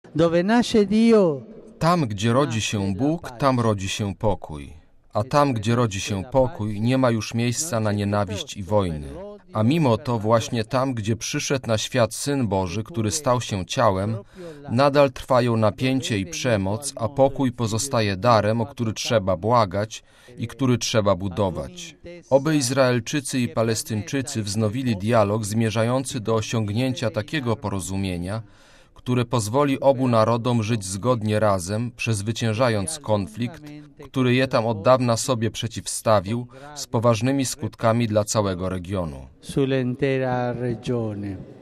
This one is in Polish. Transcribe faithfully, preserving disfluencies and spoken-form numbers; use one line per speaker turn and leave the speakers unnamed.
Dove nasce Dio,
Tam, gdzie rodzi się Bóg, tam rodzi się pokój. A tam, gdzie rodzi się pokój, nie ma już miejsca na nienawiść i wojny. A mimo to właśnie tam, gdzie przyszedł na świat Syn Boży, który stał się ciałem, nadal trwają napięcie i przemoc, a pokój pozostaje darem, o który trzeba błagać i który trzeba budować. Oby Izraelczycy i Palestyńczycy wznowili dialog zmierzający do osiągnięcia takiego porozumienia, które pozwoli obu narodom żyć zgodnie razem, przezwyciężając konflikt, który je tam od dawna sobie przeciwstawił, z poważnymi skutkami dla całego regionu.
sull'intera regione.